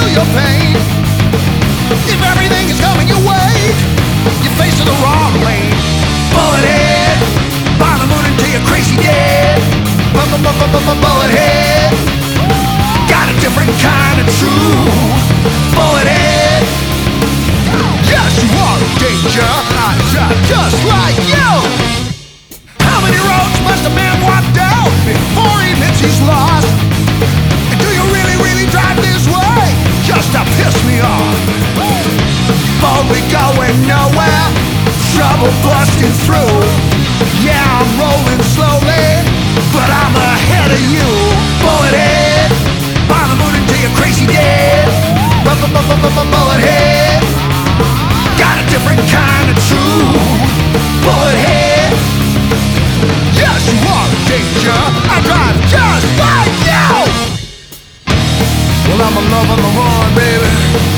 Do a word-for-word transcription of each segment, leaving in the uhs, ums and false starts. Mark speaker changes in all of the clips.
Speaker 1: your pain. If everything is coming your way, you're facing the wrong lane. Bullet head, by the moon until you're crazy dead. Bullet head, got a different kind of truth. Bullet head, yes, you are in danger. I shot just like you. How many roads must a man walk down before he admits he's lost? And do you really, really drive this way just to piss me off? Boldly going nowhere, trouble busting through. Yeah, I'm rolling slowly, but I'm ahead of you. Bullet head, by the moon until you're crazy dead. Bullet head, got a different kind of truth. Bullet head, yes, you are in danger. I drive just like you. Well, I'm a love on the run, baby.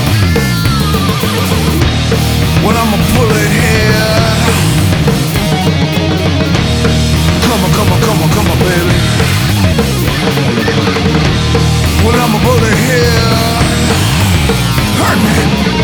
Speaker 1: Well, I'm a bullet head. Come on, come on, come on, come on, baby. Well, I'm a bullet head. Hurt me.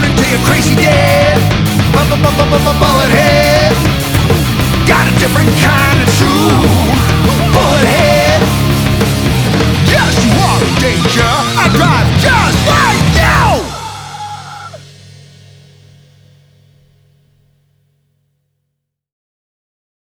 Speaker 1: Crazy dead, bullet head, got a different kind.